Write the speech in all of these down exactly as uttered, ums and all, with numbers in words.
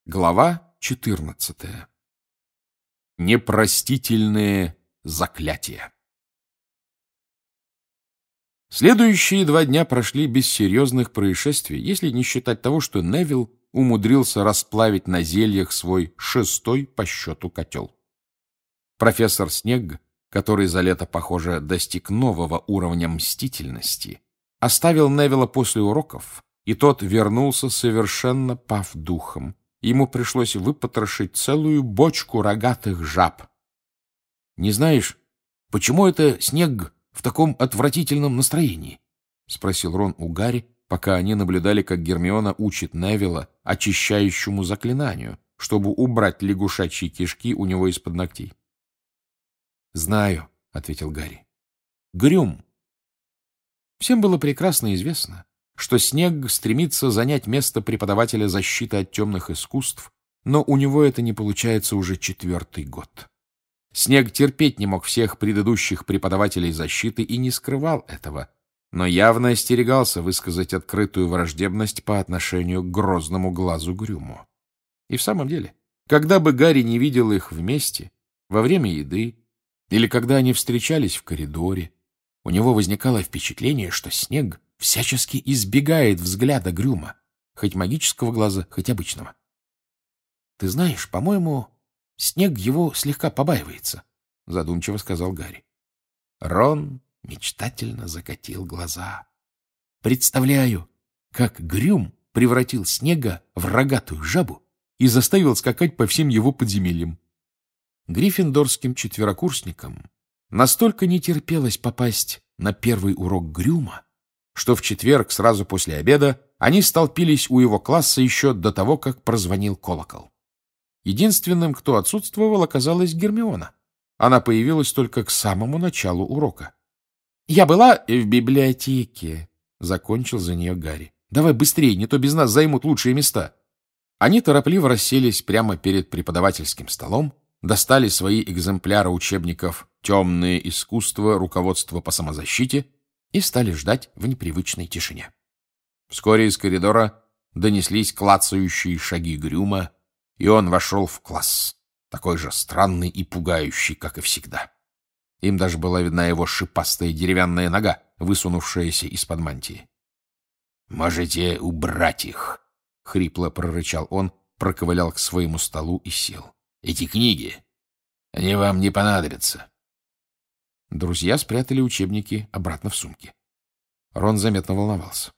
Глава четырнадцатая. Непростительные заклятия. Следующие два дня прошли без серьезных происшествий, если не считать того, что Невилл умудрился расплавить на зельях свой шестой по счету котел. Профессор Снегг, который за лето, похоже, достиг нового уровня мстительности, оставил Невилла после уроков, и тот вернулся совершенно пав духом. Ему пришлось выпотрошить целую бочку рогатых жаб. — Не знаешь, почему это Снегг в таком отвратительном настроении? — спросил Рон у Гарри, пока они наблюдали, как Гермиона учит Невилла очищающему заклинанию, чтобы убрать лягушачьи кишки у него из-под ногтей. — Знаю, — ответил Гарри. — Грюм. Всем было прекрасно известно, что Снегг стремится занять место преподавателя защиты от темных искусств, но у него это не получается уже четвертый год. Снегг терпеть не мог всех предыдущих преподавателей защиты и не скрывал этого, но явно остерегался высказать открытую враждебность по отношению к грозному глазу Грюму. И в самом деле, когда бы Гарри не видел их вместе, во время еды, или когда они встречались в коридоре, у него возникало впечатление, что Снегг всячески избегает взгляда Грюма, хоть магического глаза, хоть обычного. — Ты знаешь, по-моему, Снегг его слегка побаивается, — задумчиво сказал Гарри. Рон мечтательно закатил глаза. — Представляю, как Грюм превратил Снегга в рогатую жабу и заставил скакать по всем его подземельям. Гриффиндорским четверокурсникам настолько не терпелось попасть на первый урок Грюма, что в четверг сразу после обеда они столпились у его класса еще до того, как прозвонил колокол. Единственным, кто отсутствовал, оказалась Гермиона. Она появилась только к самому началу урока. — Я была в библиотеке, — закончил за нее Гарри. — Давай быстрее, не то без нас займут лучшие места. Они торопливо расселись прямо перед преподавательским столом, достали свои экземпляры учебников «Темные искусства. Руководство по самозащите» и стали ждать в непривычной тишине. Вскоре из коридора донеслись клацающие шаги Грюма, и он вошел в класс, такой же странный и пугающий, как и всегда. Им даже была видна его шипастая деревянная нога, высунувшаяся из-под мантии. — Можете убрать их, — хрипло прорычал он, проковылял к своему столу и сел. — Эти книги, они вам не понадобятся. Друзья спрятали учебники обратно в сумки. Рон заметно волновался.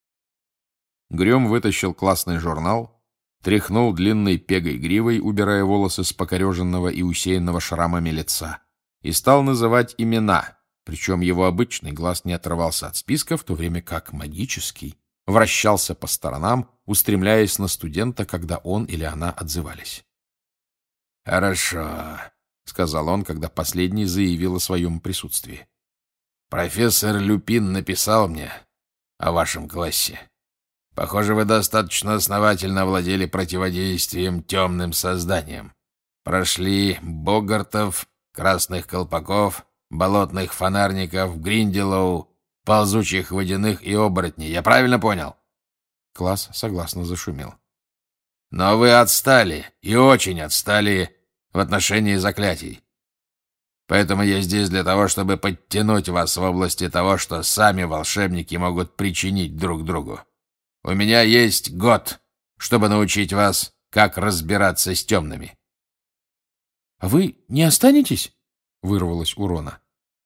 Грюм вытащил классный журнал, тряхнул длинной пегой гривой, убирая волосы с покореженного и усеянного шрамами лица, и стал называть имена, причем его обычный глаз не отрывался от списка, в то время как магический вращался по сторонам, устремляясь на студента, когда он или она отзывались. — Хорошо, — сказал он, когда последний заявил о своем присутствии. — Профессор Люпин написал мне о вашем классе. Похоже, вы достаточно основательно овладели противодействием темным созданиям. Прошли Богартов, Красных Колпаков, Болотных Фонарников, Гринделоу, Ползучих Водяных и Оборотней. Я правильно понял? Класс согласно зашумел. Но вы отстали, и очень отстали в отношении заклятий. Поэтому я здесь для того, чтобы подтянуть вас в области того, что сами волшебники могут причинить друг другу. У меня есть год, чтобы научить вас, как разбираться с темными. — А вы не останетесь? — вырвалось у Рона.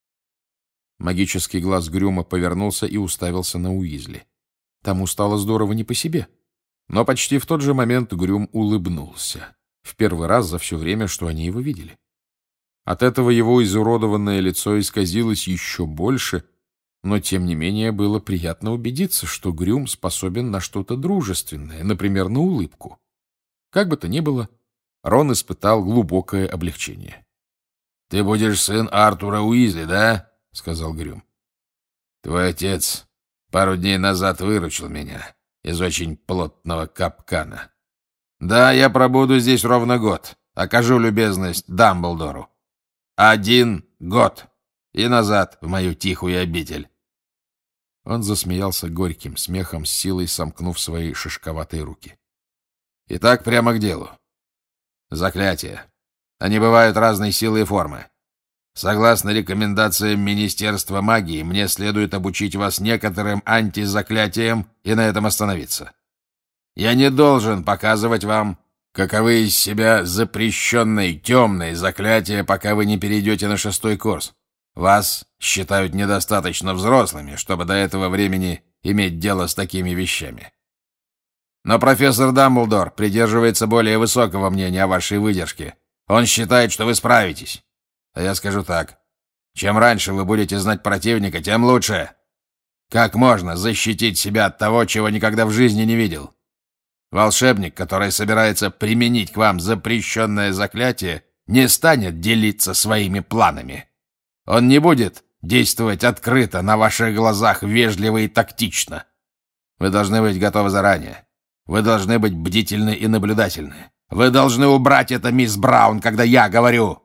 Магический глаз Грюма повернулся и уставился на Уизли. Тому стало здорово не по себе. Но почти в тот же момент Грюм улыбнулся. В первый раз за все время, что они его видели. От этого его изуродованное лицо исказилось еще больше, но, тем не менее, было приятно убедиться, что Грюм способен на что-то дружественное, например, на улыбку. Как бы то ни было, Рон испытал глубокое облегчение. — Ты будешь сын Артура Уизли, да? — сказал Грюм. — Твой отец пару дней назад выручил меня из очень плотного капкана. Да, я пробуду здесь ровно год. Окажу любезность Дамблдору. Один год. И назад в мою тихую обитель. Он засмеялся горьким смехом, с силой сомкнув свои шишковатые руки. Итак, прямо к делу. Заклятия. Они бывают разной силы и формы. Согласно рекомендациям Министерства магии, мне следует обучить вас некоторым антизаклятиям и на этом остановиться. Я не должен показывать вам, каковы из себя запрещенные темные заклятия, пока вы не перейдете на шестой курс. Вас считают недостаточно взрослыми, чтобы до этого времени иметь дело с такими вещами. Но профессор Дамблдор придерживается более высокого мнения о вашей выдержке. Он считает, что вы справитесь. А я скажу так. Чем раньше вы будете знать противника, тем лучше. Как можно защитить себя от того, чего никогда в жизни не видел? Волшебник, который собирается применить к вам запрещенное заклятие, не станет делиться своими планами. Он не будет действовать открыто, на ваших глазах, вежливо и тактично. Вы должны быть готовы заранее. Вы должны быть бдительны и наблюдательны. Вы должны убрать это, мисс Браун, когда я говорю.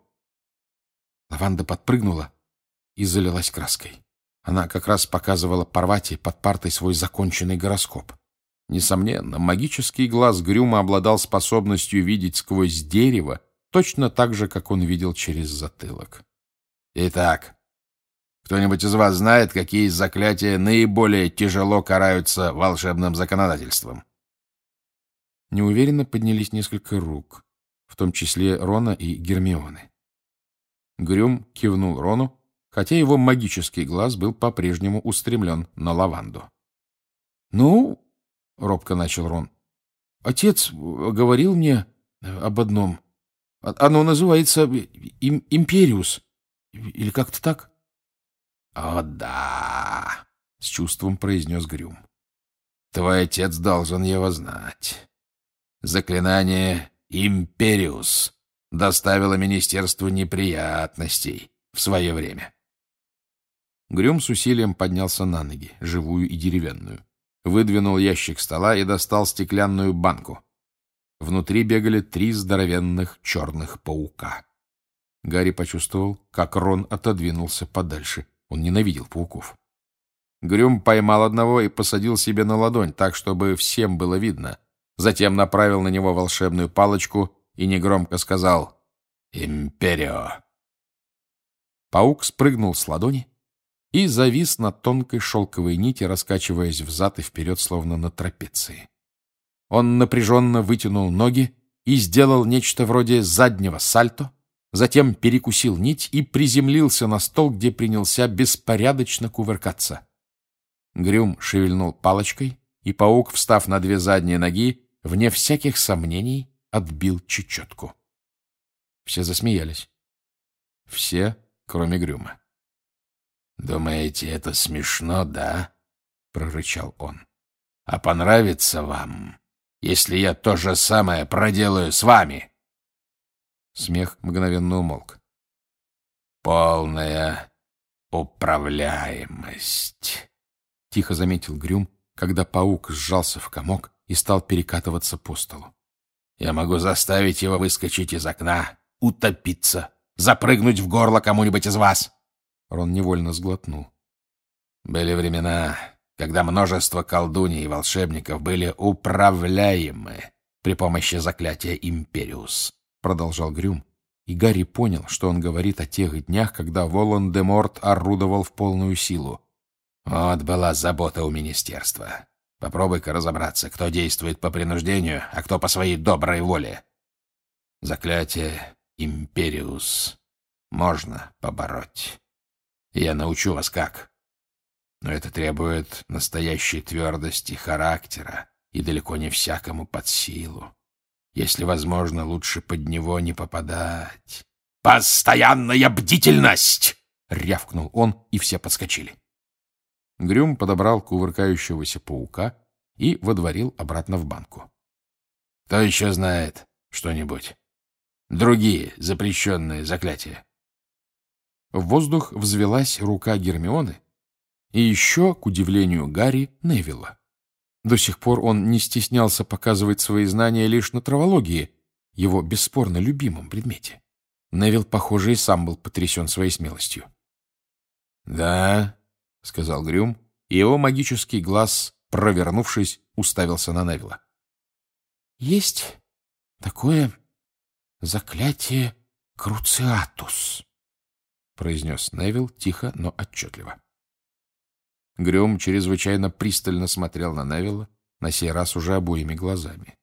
Лаванда подпрыгнула и залилась краской. Она как раз показывала Парвати под партой свой законченный гороскоп. Несомненно, магический глаз Грюма обладал способностью видеть сквозь дерево, точно так же, как он видел через затылок. Итак, кто-нибудь из вас знает, какие из заклятия наиболее тяжело караются волшебным законодательством? Неуверенно поднялись несколько рук, в том числе Рона и Гермионы. Грюм кивнул Рону, хотя его магический глаз был по-прежнему устремлен на Лаванду. — Ну, — робко начал Рон, — отец говорил мне об одном. Оно называется им, Империус. Или как-то так? — О, да, — с чувством произнес Грюм. — Твой отец должен его знать. Заклинание «Империус» доставило министерству неприятностей в свое время. Грюм с усилием поднялся на ноги, живую и деревянную, выдвинул ящик стола и достал стеклянную банку. Внутри бегали три здоровенных черных паука. Гарри почувствовал, как Рон отодвинулся подальше. Он ненавидел пауков. Грюм поймал одного и посадил себе на ладонь, так, чтобы всем было видно. Затем направил на него волшебную палочку и негромко сказал «Империо». Паук спрыгнул с ладони и завис на тонкой шелковой нити, раскачиваясь взад и вперед, словно на трапеции. Он напряженно вытянул ноги и сделал нечто вроде заднего сальто, затем перекусил нить и приземлился на стол, где принялся беспорядочно кувыркаться. Грюм шевельнул палочкой, и паук, встав на две задние ноги, вне всяких сомнений отбил чечетку. Все засмеялись. Все, кроме Грюма. «Думаете, это смешно, да?» — прорычал он. «А понравится вам, если я то же самое проделаю с вами?» Смех мгновенно умолк. «Полная управляемость», — тихо заметил Грюм, когда паук сжался в комок и стал перекатываться по столу. «Я могу заставить его выскочить из окна, утопиться, запрыгнуть в горло кому-нибудь из вас». Рон невольно сглотнул. «Были времена, когда множество колдуней и волшебников были управляемы при помощи заклятия «Империус», — продолжал Грюм, и Гарри понял, что он говорит о тех днях, когда Волан-де-Морт орудовал в полную силу. Вот была забота у министерства. Попробуй-ка разобраться, кто действует по принуждению, а кто по своей доброй воле. Заклятие «Империус» можно побороть. Я научу вас как. Но это требует настоящей твердости характера и далеко не всякому под силу. Если возможно, лучше под него не попадать. «Постоянная бдительность!» — рявкнул он, и все подскочили. Грюм подобрал кувыркающегося паука и водворил обратно в банку. «Кто еще знает что-нибудь? Другие запрещенные заклятия?» В воздух взвелась рука Гермионы и еще, к удивлению Гарри, Невилла. До сих пор он не стеснялся показывать свои знания лишь на травологии, его бесспорно любимом предмете. Невилл, похоже, и сам был потрясен своей смелостью. «Да», — сказал Грюм, и его магический глаз, провернувшись, уставился на Невилла. есть такое заклятие Круциатус, — произнес Невилл тихо, но отчетливо. Грём чрезвычайно пристально смотрел на Невилла, на сей раз уже обоими глазами.